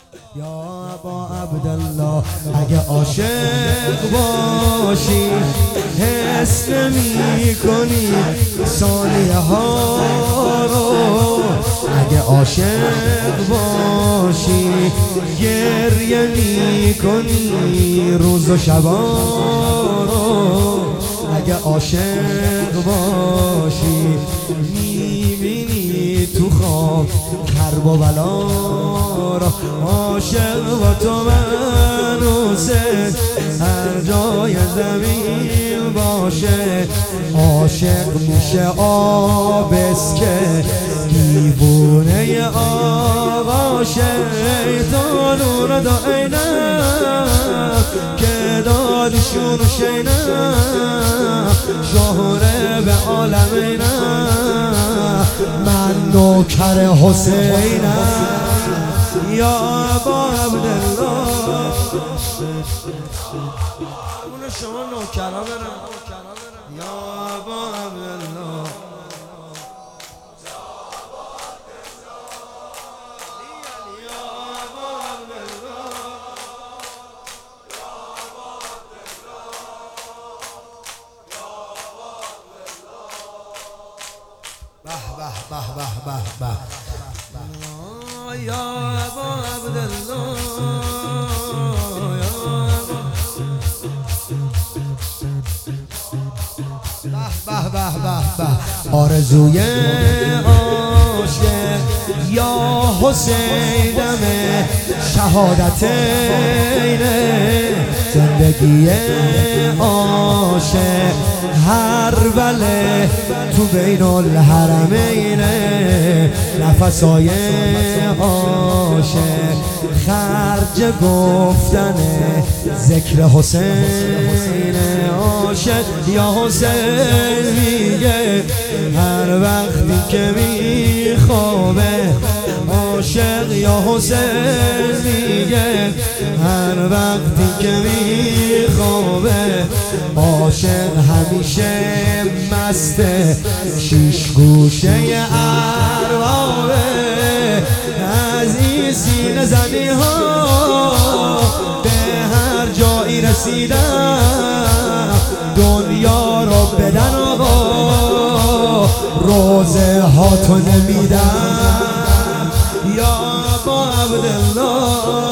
یا ابا عبدالله اگه عاشق باشی حس نمی کنی ثانیه ها رو، اگه عاشق باشی گریه می کنی روز و شبا رو، اگه عاشق باشی میبینی تو خواب کرب و بلا را. عاشق با تو من حسین هر جای زمین باشه، عاشق میشه آبس که دیوونه آقا شیطان رو داینا که دادشون شینا شهره به عالمینا. من نوکر حسینم یا ابا عبدالله. اون شما نوکرا برم یا ابا عبدالله. یا ابا عبدالله آرزوی عاشق یا حسینم شهادتینه، زندگی عاشق هر بله تو بین الحرمینه. نفسای عاشق خرج گفتن ذکر حسین. عاشق یا حسین میگه هر وقتی که میخوابه، عاشق یا حسین میگه هر وقتی که میخوابه، عاشق همیشه مست شیش گوشه اربابه. از این سینه زنی ها به هر جایی رسیدم، دنیا رو بدن آقا روزه ها تو نمیدم یا ابا عبدالله.